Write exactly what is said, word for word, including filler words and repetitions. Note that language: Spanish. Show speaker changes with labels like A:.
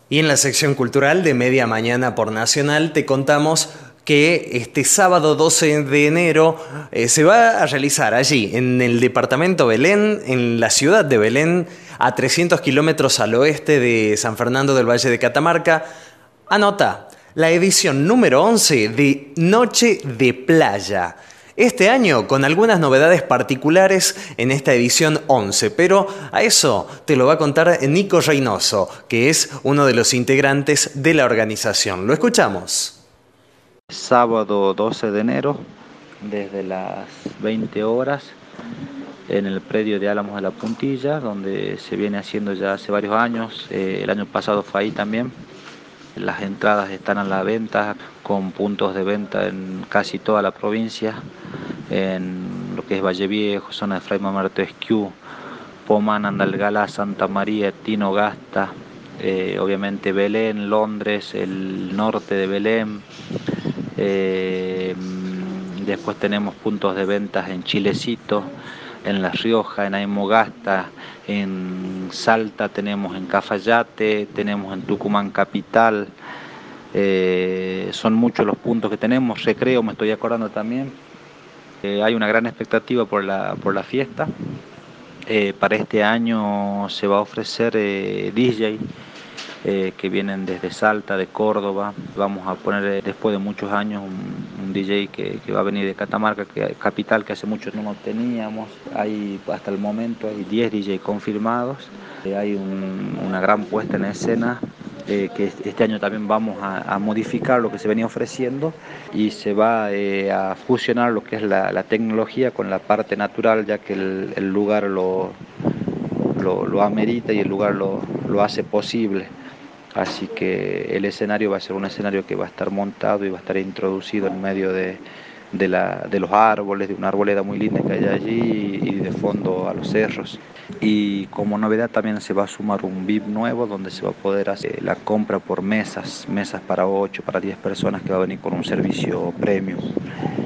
A: Y en la sección cultural de Media Mañana por Nacional te contamos que este sábado doce de enero eh, se va a realizar allí, en el departamento Belén, en la ciudad de Belén, a trescientos kilómetros al oeste de San Fernando del Valle de Catamarca. Anota, la edición número once de Noche de Playa. Este año con algunas novedades particulares en esta edición once, pero a eso te lo va a contar Nico Reynoso, que es uno de los integrantes de la organización. Lo escuchamos.
B: Sábado doce de enero, desde las veinte horas, en el predio de Álamos de la Puntilla, donde se viene haciendo ya hace varios años. Eh, el año pasado fue ahí también. Las entradas están a la venta, con puntos de venta en casi toda la provincia, en lo que es Valle Viejo, zona de Fray Mamerto Esquiú, Pomán, Andalgalá, Santa María, Tinogasta, eh, obviamente Belén, Londres, el norte de Belén. Eh, después tenemos puntos de ventas en Chilecito, en La Rioja, en Aymogasta, en Salta tenemos, en Cafayate, tenemos en Tucumán Capital. Eh, son muchos los puntos que tenemos. Recreo, me estoy acordando también. Eh, hay una gran expectativa por la, por la fiesta. Eh, para este año se va a ofrecer eh, D J eh, que vienen desde Salta, de Córdoba. Vamos a poner eh, después de muchos años un, un D J que, que va a venir de Catamarca, que, capital, que hace mucho no lo teníamos. Hay, hasta el momento hay diez D J confirmados. Eh, hay un, una gran puesta en escena. Eh, que este año también vamos a, a modificar lo que se venía ofreciendo y se va eh, a fusionar lo que es la, la tecnología con la parte natural, ya que el, el lugar lo, lo, lo amerita y el lugar lo, lo hace posible. Así que el escenario va a ser un escenario que va a estar montado y va a estar introducido en medio de, de, la, de los árboles, de una arboleda muy linda que hay allí y de fondo a los cerros. Y como novedad también se va a sumar un V I P nuevo donde se va a poder hacer la compra por mesas, mesas para ocho, para diez personas, que va a venir con un servicio premium.